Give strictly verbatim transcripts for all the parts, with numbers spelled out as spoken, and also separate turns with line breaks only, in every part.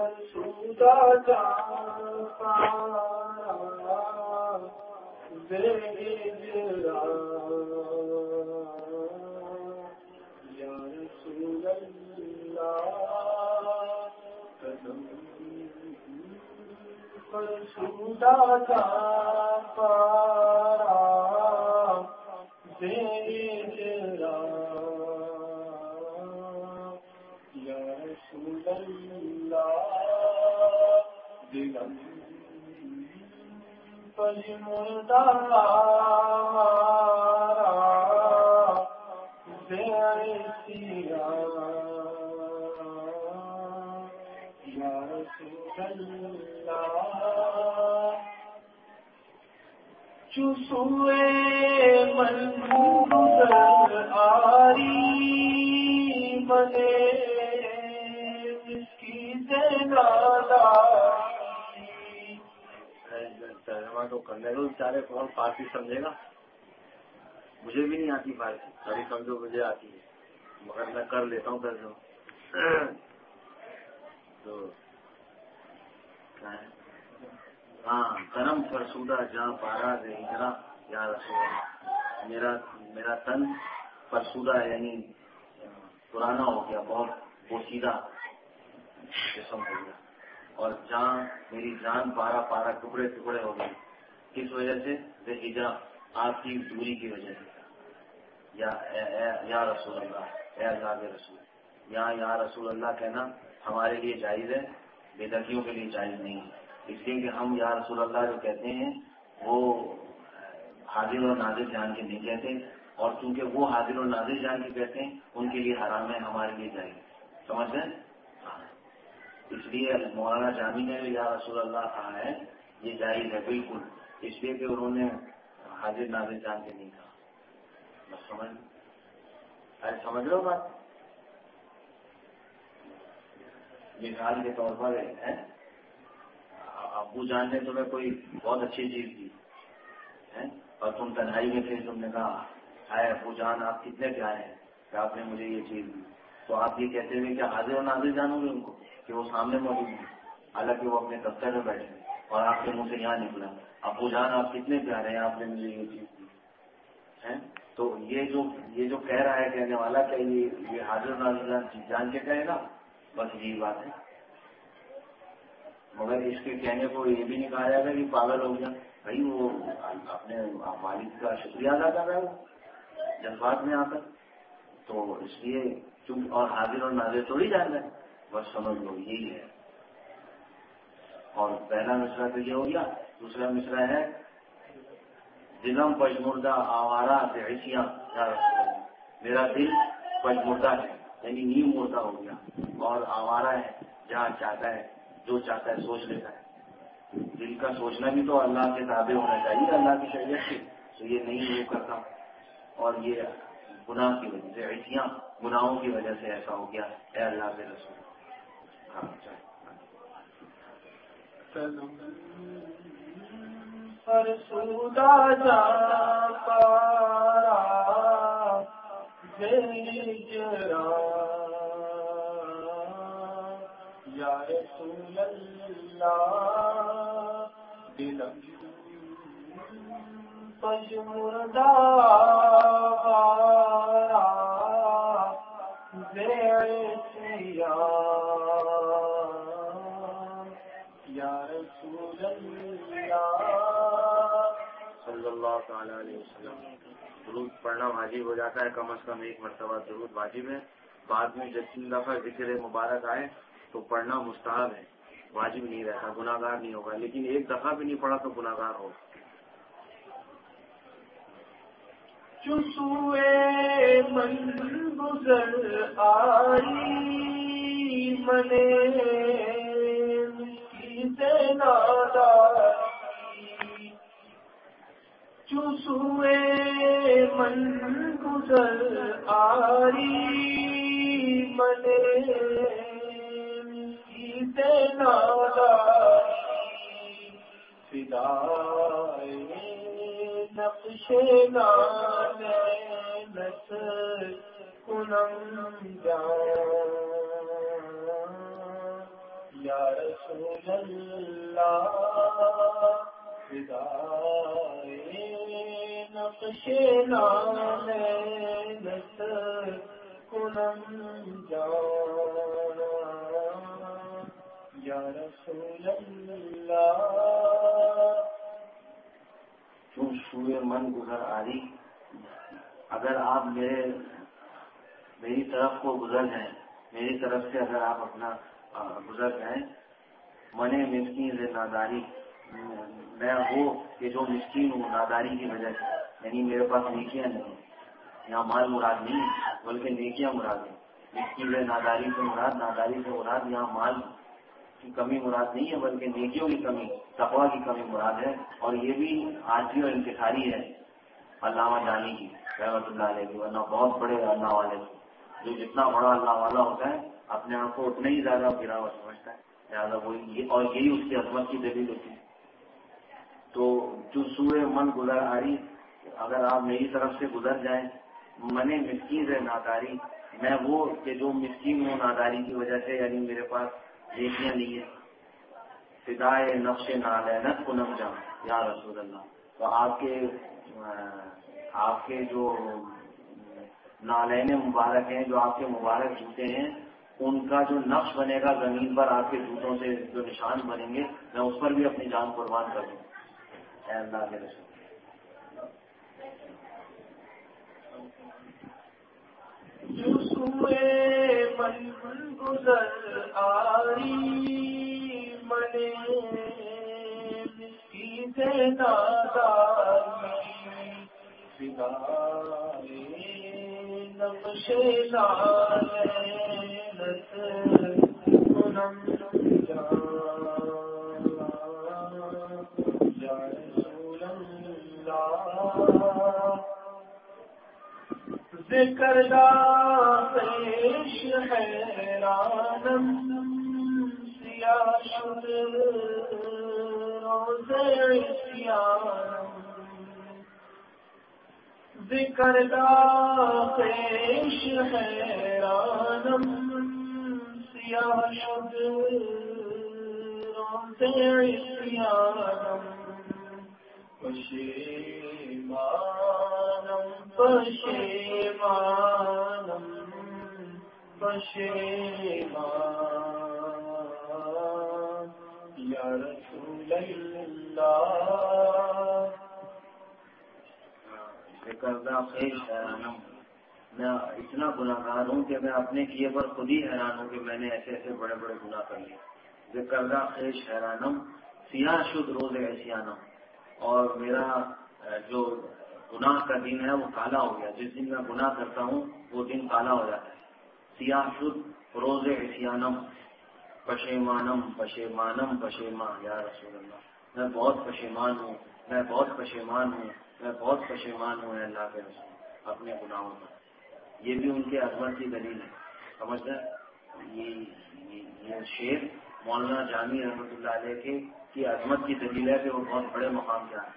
فرسودہ جان پارا بے اجرا یا رسول اللہ قدم فرسودہ جان پارا بے اجرا یا رسول اللہ دلم پجمردہ بے عیسیہ یا رسول اللہ چسوئے منظور آری بنے کی
ترجمہ تو کرنے دو بیچارے کون فارسی سمجھے گا. مجھے بھی نہیں آتی فارسی, ابھی سمجھو مجھے آتی ہے مگر میں کر لیتا ہوں ترجمہ. تو ہاں کرم فرسودہ جہاں پارا دے ہجرا یا رسول میرا میرا تن فرسودہ یعنی پرانا ہو گیا, بہت پوشیدہ جسم ہو گیا, اور جہاں میری جان پارا پارا ٹکڑے ٹکڑے ہو گئے. کس وجہ سے؟ بے ہجرا, آپ کی دوری کی وجہ سے. یا یا رسول اللہ, اے اللہ کے رسول. یا یا رسول اللہ کہنا ہمارے لیے جائز ہے, بےدردیوں کے لیے جائز نہیں ہے. اس لیے کہ ہم یا رسول اللہ جو کہتے ہیں وہ حاضر اور نازل جان کے نہیں کہتے, اور چونکہ وہ حاضر اور نازل جان کے کہتے ہیں ان کے لیے حرام ہے, ہمارے لیے جائز. سمجھ گئے؟ اس لیے مولانا جامی نے یا رسول اللہ کہا ہے یہ جائز ہے بالکل, اس لیے کہ انہوں نے حاضر نازل جان کے نہیں کہا. بس سمجھ ارے سمجھ رہے ہو بات؟ مثال کے طور پر ہے ابو جان نے تمہیں کوئی بہت اچھی چیز دی ہے اور تم تنہائی میں تھے, تم نے کہا ہائے ابو جان آپ کتنے پیارے ہیں کہ آپ نے مجھے یہ چیز دی, تو آپ یہ کہتے ہوئے کہ حاضر و نازل جانو گے ان کو کہ وہ سامنے موجود ہیں, حالانکہ وہ اپنے دفتر میں بیٹھے ہیں اور آپ کے منہ سے یہاں نکلا ابو جان آپ کتنے پیارے ہیں آپ نے مجھے یہ چیز دی ہے. تو یہ جو یہ جو کہہ رہا ہے کہنے والا کہ یہ یہ حاضر و نازل جان کے کہے گا, بس یہی بات ہے. مگر اس کے کہنے کو یہ بھی نہیں کہا جائے گا کہ پاگل ہو گیا, بھائی وہ اپنے والد کا شکریہ ادا کر رہا ہے وہ جذبات میں آ کر. تو اس لیے چونکہ اور حاضر اور نازل تھوڑی جان رہے, بس سمجھ لو یہی ہے. اور پہلا مصرع تو یہ ہو گیا. دوسرا مصرع ہے دلم پجمردہ آوارہ عیسیاں, میرا دل پجمردہ ہے یعنی نیم مردہ ہو گیا, اور آوارہ ہے جہاں چاہتا ہے جو چاہتا ہے سوچ لیتا ہے. دل کا سوچنا بھی تو اللہ کے تابع ہونا چاہیے, اللہ کی شریعت سے, تو یہ نہیں وہ کرتا. اور یہ گناہ کی وجہ سے عیسیاں گناہوں کی وجہ سے ایسا ہو گیا. اے اللہ کے رسول
فرسودہ جان پارا بے اجرا یا رسول اللہ دلم پجمردہ بے عیسیہ یا رسول اللہ
صلی اللہ تعالی علیہ وسلم. درود پڑھنا واجب ہو جاتا ہے, کم از کم ایک مرتبہ درود واجب ہے. بعد میں جب تین دفعہ ذکر مبارک آئے تو پڑھنا مستحب ہے, واجب نہیں رہتا, گناہ گار نہیں ہوگا. لیکن ایک دفعہ بھی نہیں پڑھا تو گناہ گار ہوگا.
چسوئے من گزر آئی منے چسوئے من گزر آری منے فدائے نقش نالینت کنم جان یا رسول اللہ فدائے نقش نامت کنم جان یا رسول اللہ.
کیوں سوئے من گزر آری، اگر آپ میرے میری طرف کو گزر جائیں، میری طرف سے اگر آپ اپنا گزر جائیں، منے مسکین سے ناداری، میں وہ کہ جو مسکین ہوں ناداری کی وجہ سے، یعنی میرے پاس نیکیاں نہیں، یہاں مال مراد نہیں بلکہ نیکیاں مراد ہے. مسکین سے ناداری سے مراد ناداری سے مراد یہاں مال کی کمی مراد نہیں ہے بلکہ نیکیوں کی کمی، تقویٰ کی کمی مراد ہے. اور یہ بھی عاجزی اور انکساری ہے علامہ جانی کی رحمۃ اللہ علیہ کی، ورنہ بہت بڑے اللہ والے جو جتنا بڑا اللہ والا ہوتا ہے اپنے آپ کو اتنا ہی زیادہ گراوٹ سمجھتا ہے، لہٰذا وہ اور یہی اس کی عظمت کی دلیل ہوتی ہے. تو جو سوئے من گزر آری، اگر آپ میری طرف سے گزر جائیں، منے مسکین ہے ناداری، میں وہ کہ جو مسکین ہوں ناداری کی وجہ سے، یعنی میرے پاس نیکیاں نہیں ہے. فدائے نفس نالینت کنم جان یا رسول اللہ. تو آپ کے آپ کے جو نالین مبارک ہیں، جو آپ کے مبارک جوتے ہیں، ان کا جو نقش بنے گا زمین پر آپ کے جوتوں سے جو نشان بنیں گے، میں اس پر بھی اپنی جان قربان کر دوں. اے اللہ کے رسول.
جو سوئے من گزر آری منے مسکین سے ناداری فدائے نقش نالینت کنم جان یا رسول اللہ. ذکر داخش حیرانم سیاہ شد روز عصیانم. ذکر داخش حیرانم سیاہ شد روز عصیانم. پشیمانم پشیمانم پشیمان یا رسول اللہ.
کردہ خیش حیرانم، میں اتنا گناہ گار ہوں کہ میں اپنے کیے پر خود ہی حیران ہوں کہ میں نے ایسے ایسے بڑے بڑے گناہ کر لیے. کردہ خیش حیرانم سیاہ شد روز عصیانم، اور میرا جو گناہ کا دن ہے وہ کالا ہو گیا. جس دن میں گناہ کرتا ہوں وہ دن کالا ہو جاتا ہے. سیاہ شد روز عصیانم پشیمانم پشیمانم پشیمان یا رسول اللہ. میں بہت پشیمان ہوں، میں بہت پشیمان ہوں، میں بہت پشیمان ہوں اللہ کے رسول اپنے گناہوں پر. یہ بھی ان کے عظمت کی دلیل ہے. سمجھتے ہیں یہ یہ شعر مولانا جامی رحمۃ اللہ علیہ کے کی عظمت کی دلیل ہے کہ وہ بہت بڑے مقام کے آتے ہیں.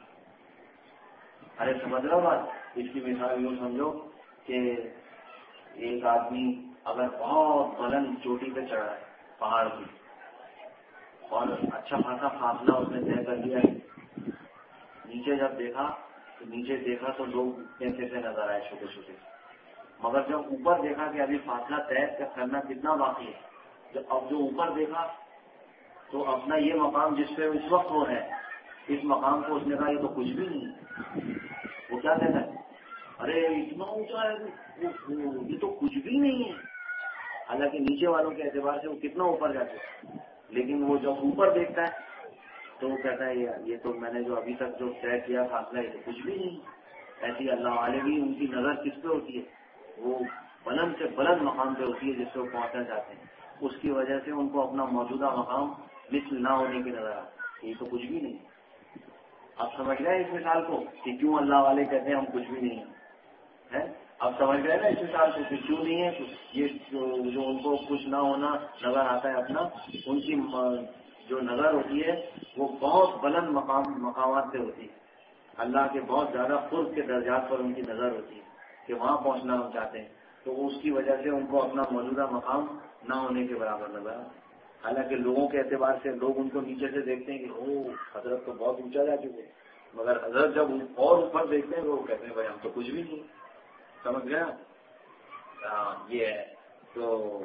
ارے سمجھ رہا بات. اس کی مثال یوں سمجھو کہ ایک آدمی اگر بہت بلند چوٹی پہ چڑھا ہے پہاڑ کی، اور اچھا خاصا فاصلہ اس نے طے کر لیا ہے، نیچے جب دیکھا تو نیچے دیکھا تو لوگ کیسے سے نظر آئے چھوٹے چھوٹے، مگر جب اوپر دیکھا کہ ابھی فاصلہ طے کرنا کتنا باقی ہے، جب اب جو اوپر دیکھا تو اپنا یہ مقام جس پہ اس وقت وہ ہے، اس مقام کو اس نے کہا یہ تو کچھ بھی نہیں. وہ کیا کہتا ہے؟ ارے اتنا اونچا ہے یہ تو کچھ بھی نہیں ہے. حالانکہ نیچے والوں کے اعتبار سے وہ کتنا اوپر جاتے ہیں، لیکن وہ جب اوپر دیکھتا ہے تو وہ کہتا ہے یہ تو میں نے جو ابھی تک جو طے کیا فاصلہ یہ تو کچھ بھی نہیں. ایسی اللہ والے بھی ان کی نظر کس پہ ہوتی ہے؟ وہ بلند سے بلند مقام پہ ہوتی ہے جس سے وہ پہنچنا چاہتے ہیں. اس کی وجہ سے ان کو اپنا موجودہ مقام مثل نہ ہونے کی نظر آتی ہے. یہ تو کچھ بھی نہیں. اب سمجھ گئے اس مثال کو کہ کیوں اللہ والے کہتے ہیں ہم کچھ بھی نہیں ہے. اب سمجھ گئے نا اس مثال کو کہ کیوں نہیں ہے. یہ جو ان کو کچھ نہ ہونا نظر آتا ہے اپنا، ان کی جو نظر ہوتی ہے وہ بہت بلند مقام مقامات پہ ہوتی ہے. اللہ کے بہت زیادہ قرب کے درجات پر ان کی نظر ہوتی ہے کہ وہاں پہنچنا ہم چاہتے ہیں. تو اس کی وجہ سے ان کو اپنا موجودہ مقام نہ ہونے کے برابر نظر آتا ہے. حالانکہ لوگوں کے اعتبار سے لوگ ان کو نیچے سے دیکھتے ہیں کہ او حضرت تو بہت اونچا جا چکے، مگر حضرت جب اور اوپر دیکھتے ہیں وہ کہتے ہیں بھائی ہم تو کچھ بھی نہیں. سمجھ گیا؟ ہاں یہ ہے. تو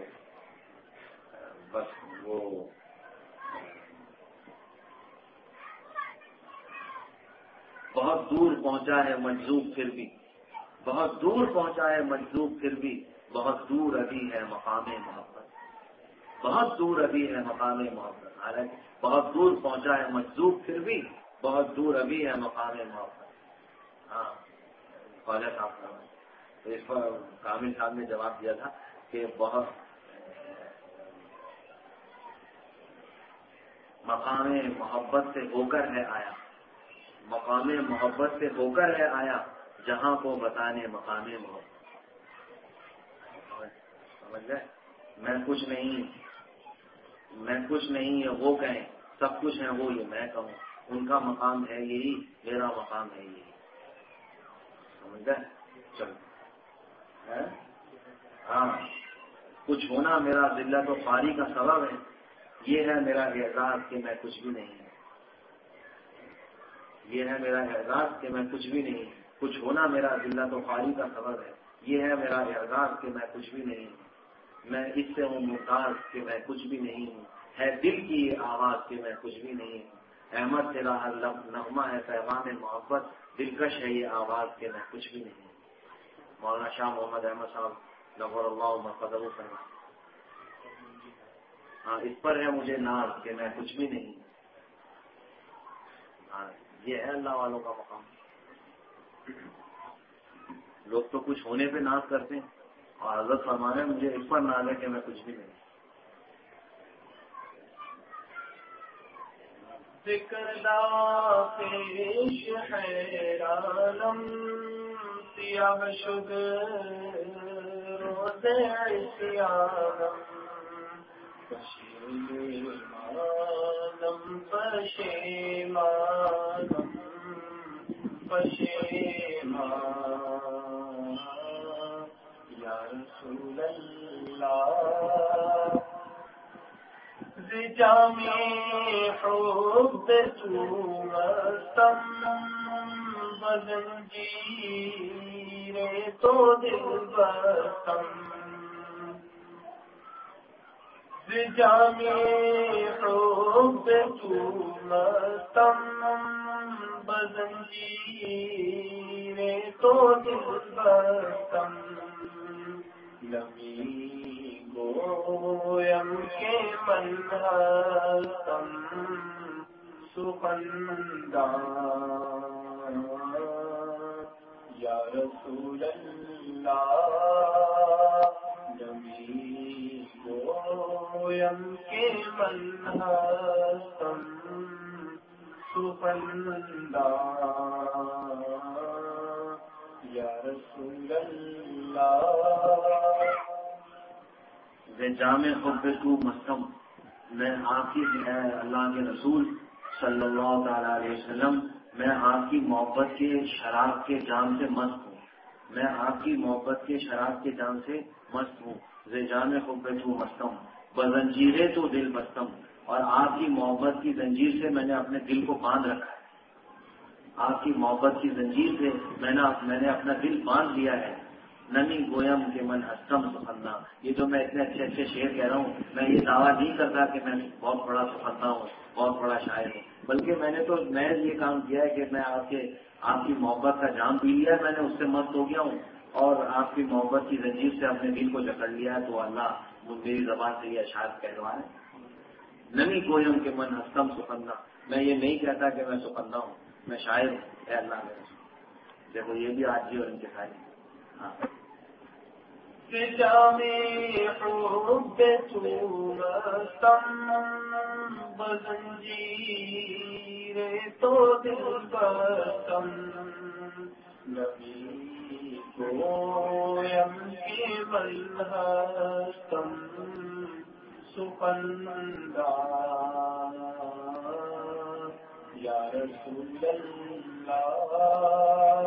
بس وہ بہت دور پہنچا ہے مجذوب پھر بھی، بہت دور پہنچا ہے مجذوب پھر بھی، بہت دور ابھی ہے مقام محبت، بہت دور ابھی ہے مقام محبت. حالانکہ بہت دور پہنچا ہے مجذوب پھر بھی، بہت دور ابھی ہے مقام محبت. ہاں خواجہ صاحب تو اس پر کامل صاحب نے جواب دیا تھا کہ بہت مقام محبت سے ہو کر ہے آیا، مقام محبت سے ہو کر ہے آیا، جہاں کو بتانے مقام محبت. سمجھ گئے؟ میں کچھ نہیں، میں کچھ نہیں ہے وہ کہیں، سب کچھ ہے وہ یہ میں کہوں. ان کا مقام ہے یہی، میرا مقام ہے یہی. سمجھ گئے؟ چلو ہاں کچھ ہونا میرا ذلت و خواری کا سبب ہے، یہ ہے میرا اعزاز کہ میں کچھ بھی نہیں، یہ ہے میرا اعزاز کہ میں کچھ بھی نہیں. کچھ ہونا میرا ذلت و خواری کا سبب ہے، یہ ہے میرا اعزاز کہ میں کچھ بھی نہیں. میں اس سے ہوں محتاج کہ میں کچھ بھی نہیں ہوں، ہے دل کی یہ آواز کہ میں کچھ بھی نہیں ہوں. احمد تیرا ہر لفظ نغمہ ہے پیغام محبت، دلکش ہے یہ آواز کہ میں کچھ بھی نہیں ہوں. مولانا شاہ محمد احمد صاحب نور اللہ مرقدہ فرما. ہاں اس پر ہے مجھے ناز کہ میں کچھ بھی نہیں. ہاں یہ ہے اللہ والوں کا مقام. لوگ تو کچھ ہونے پہ ناز کرتے ہیں اور حضرت فرمانے مجھے اس پر ناز ہے کہ میں کچھ بھی نہیں.
ذکر لا پیش حیرانم سیاہ شد روز عصیانم پشیمانم پشیمانم پشیمان یا رسول اللہ زجامی حب تو مستم بزنجیر تو دل بستم زجامی حب تو مستم بزنجیر تو دل بستم لمی گویم کے من ہستم سخندان یا رسول اللہ لمی گویم کے من ہستم سخندان یا رسول اللہ.
جامع خب تو مستم، میں آپ کی اللہ کے رسول صلی اللہ تعالی علیہ وسلم، میں آپ کی محبت کے شراب کے جام سے مست ہوں، میں آپ کی محبت کے شراب کے جام سے مست ہوں. جامع خب تو مستم بزنجیرے تو دل بستم، اور آپ کی محبت کی زنجیر سے میں نے اپنے دل کو باندھ رکھا ہے. آپ کی محبت کی زنجیر سے میں نے میں نے اپنا دل باندھ لیا ہے. نمی گویم کے من ہستم سخندہ، یہ جو میں اتنے اچھے اچھے شعر کہہ رہا ہوں، میں یہ دعویٰ نہیں کرتا کہ میں بہت بڑا سخندہ ہوں، بہت بڑا شاعر ہوں، بلکہ میں نے تو میں یہ کام کیا ہے کہ میں آپ کے آپ کی محبت کا جام پی لیا ہے، میں نے اس سے مست ہو گیا ہوں اور آپ کی محبت کی زنجیر سے اپنے دل کو جکڑ لیا ہے. تو اللہ میری زبان سے یہ اشعار کہلوا ہے. نمی گویم کے من ہستم سخندہ، میں یہ نہیں کہتا کہ میں سخندہ ہوں، میں شاعر ہوں. اے اللہ میرے دیکھو یہ بھی آج اور ان کے ساتھ. ہاں
جامی حب تو مستم بزنجیر تو دل بستم نبی گویم کے من ہستم سخندان یا رسول اللہ.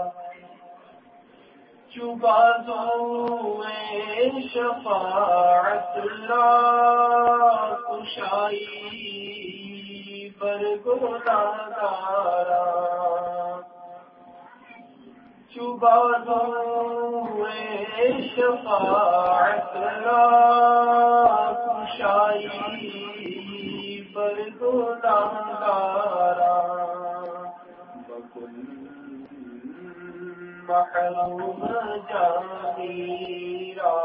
چوبازو شفاعت لاکھ کشائی پر گناہگارا چوبازوئے شفاعت را کشائی پر گناہگارا بکل محروم جانی را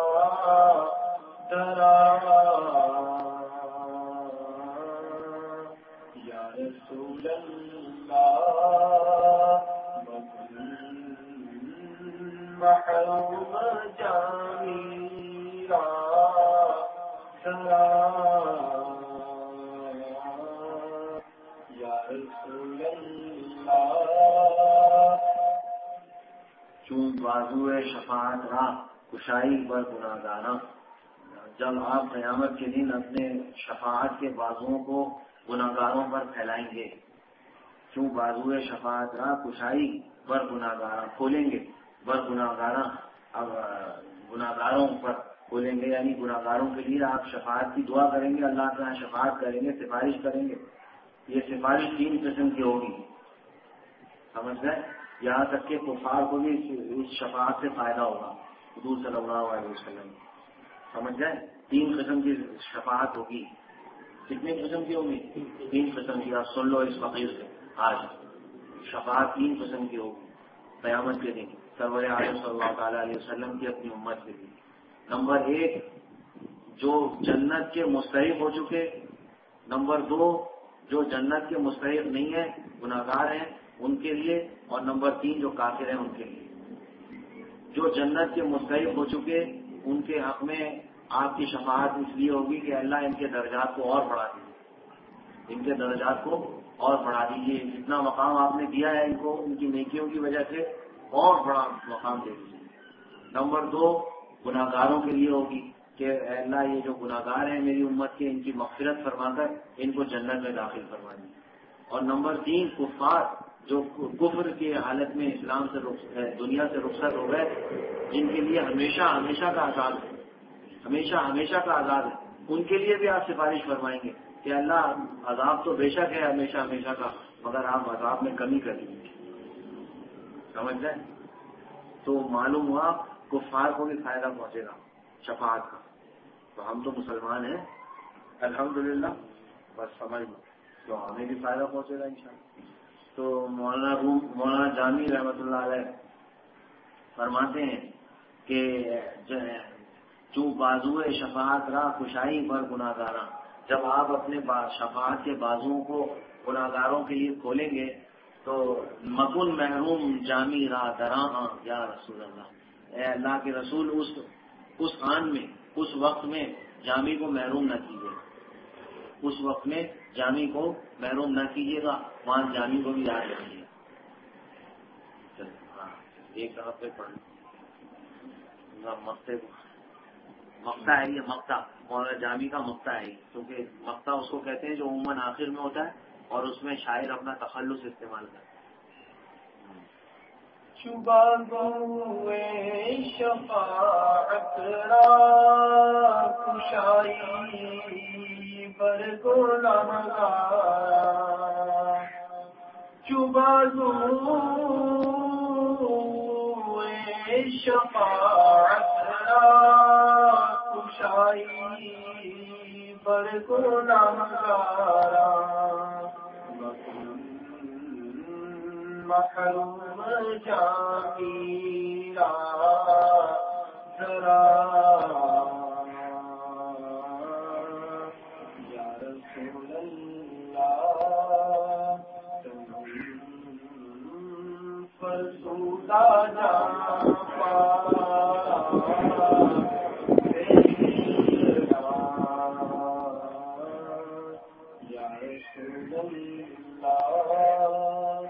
درا یا رسول اللہ بکل محروم جانی را درا یا رسول اللہ
چون بازوئے شفاعت را کشائی پر گناہگاراں، جب آپ قیامت کے دن اپنے شفاعت کے بازوؤں کو گناہگاروں پر پھیلائیں گے، چون بازوئے شفاعت را کشائی پر گناہگاراں کھولیں گے، پر گناہگاراں اب گناہگاروں پر کھولیں گے، یعنی گناہگاروں کے لیے آپ شفاعت کی دعا کریں گے، اللہ کے یہاں شفاعت کریں گے، سفارش کریں گے۔ یہ سفارش تین قسم کی ہوگی، سمجھ گئے؟ یہاں تک کہ کفار کو بھی اس شفاعت سے فائدہ ہوگا، حضور صلی اللہ علیہ وسلم، سمجھ گئے؟ تین قسم کی شفاعت ہوگی۔ کتنے قسم کی ہوگی؟ تین قسم کی۔ آپ سن لو اس فقیر سے آج، شفاعت تین قسم کی ہوگی قیامت کے دن سرور عالم صلی اللہ تعالیٰ علیہ وسلم کی اپنی امت کے لیے۔ نمبر ایک، جو جنت کے مستحق ہو چکے، نمبر دو، جو جنت کے مستحق نہیں ہیں، گناہگار ہیں، ان کے لیے، اور نمبر تین، جو کافر ہیں ان کے لیے۔ جو جنت کے مستحق ہو چکے ان کے حق میں آپ کی شفاعت اس لیے ہوگی کہ اللہ ان کے درجات کو اور بڑھا دیجیے، ان کے درجات کو اور بڑھا دیجیے، جتنا مقام آپ نے دیا ہے ان کو ان کی نیکیوں کی وجہ سے اور بڑا مقام دے دیجیے۔ نمبر دو، گناہگاروں کے لیے ہوگی کہ اے اللہ یہ جو گناہگار ہیں میری امت کے، ان کی مغفرت فرما کر ان کو جنت میں داخل فرما دیجیے۔ اور نمبر تین، کفار جو کفر کی حالت میں اسلام سے دنیا سے رخصت ہو گئے، جن کے لیے ہمیشہ ہمیشہ کا عذاب ہے، ہمیشہ ہمیشہ کا عذاب ہے، ان کے لیے بھی آپ سفارش فرمائیں گے کہ اللہ عذاب تو بے شک ہے ہمیشہ ہمیشہ کا، مگر آپ عذاب میں کمی کر دیجیے، سمجھ گئے؟ تو معلوم ہوا کفار کو بھی فائدہ پہنچے گا شفاعت کا، تو ہم تو مسلمان ہیں الحمدللہ، بس سمجھ لو تو ہمیں بھی فائدہ پہنچے گا انشاءاللہ۔ تو مولانا روم مولانا جامی رحمۃ اللہ علیہ فرماتے ہیں کہ جو بازوئے شفاعت را کشائی پر گناہگاراں، جب آپ اپنے شفاعت کے بازوؤں کو گناہگاروں کے لیے کھولیں گے تو مکن محروم جامی را دراں یا رسول اللہ، اے اللہ کے رسول اس اس آن میں اس وقت میں جامی کو محروم نہ کیجیے، اس وقت میں جامی کو محروم نہ کیجیے گا، وہاں جامی کو بھی یاد رکھیے۔ ہاں ایک طرف پہ پڑھ مقتے کو مقتا ہے، یہ مقتا مولانا جامی کا مقتا ہے، کیونکہ مقتا اس کو کہتے ہیں جو عموماً آخر میں ہوتا ہے اور اس میں شاعر اپنا تخلص استعمال کرتا ہے۔
چوبازوئے شفاعت را کشائی پر گناہگارا، چوبازوئے شفاعت را کشائی پر گناہگارا، محروم جامی را ذرا یا رسول اللہ، تم فرسودہ جان پارا یا رسول اللہ،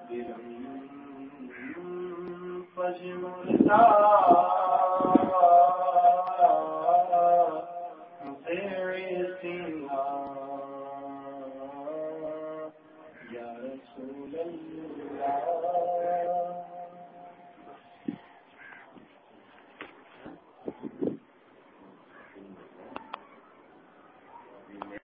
پجمرتا تیرے سینا